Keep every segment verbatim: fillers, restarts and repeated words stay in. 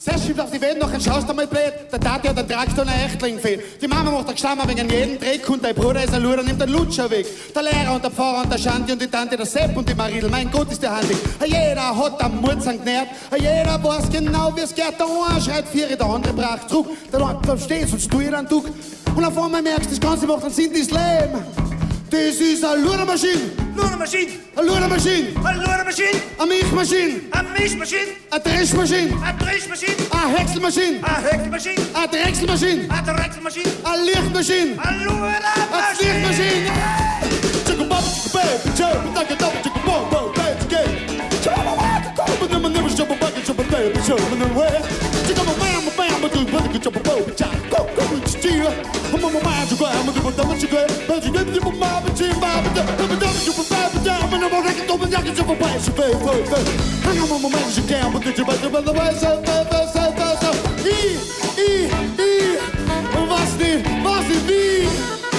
Zuerst schiebt auf die Wände noch ein Schaust einmal blöd. Der Tati hat einen Traktor und ein Echtling fehlt. Die Mama macht einen Geschlammer wegen jedem Dreck und dein Bruder ist ein Luder, nimmt den Lutscher weg. Der Lehrer und der Pfarrer und der Shanti und die Tante, der Sepp und die Maridel, mein Gott ist der Handig. Jeder hat am Murzang genährt, jeder weiß genau wie es geht. Der eine schreit Viere, der andere brach zurück. Der eine bleibt stehen, sonst tu ich dann Tuck. Und auf einmal merkst du, das Ganze macht einen Sinn, das Leben. Das ist eine Ludermaschine. Ludermaschine. Eine Ludermaschine. Eine Ludermaschine. Eine Milchmaschine. Eine Milchmaschine. Eine Dreschmaschine. Eine Dreschmaschine. Eine Häckselmaschine. Eine Häckselmaschine. Eine Drechselmaschine. Eine Drechselmaschine. Eine Lichtmaschine. Eine Ludermaschine. Eine Lichtmaschine. Chicka bop, chicka baby, chicka like a double, chicka bop, bop, baby, chicka. Chicka bop, bop, but never never chicka bop, chicka baby, chicka never wear. Chicka bop, bam, bam, but do but chicka bop, chicka go go chicka. I'm on my mind, chicka, I'm gonna do what chicka, but you never do my mama, chicka, but I'm gonna do chicka baby, down, and I'm gonna get up and get chicka baby, chicka baby. I'm on my mind, chicka, but chicka baby, but the way so so so so. I I I was nicht, was nicht wie.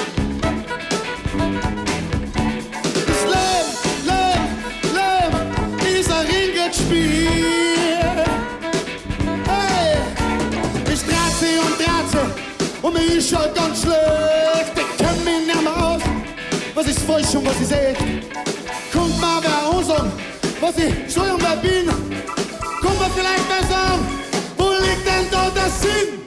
Spiel. Hey, ich draht und draht und mir ist schon ganz schlecht. Ich kenn mich nicht mehr aus, was ist falsch und was ist echt. Kommt mal wer uns an, was ich soll und wer bin. Kommt mal vielleicht besser an, wo liegt denn da der Sinn?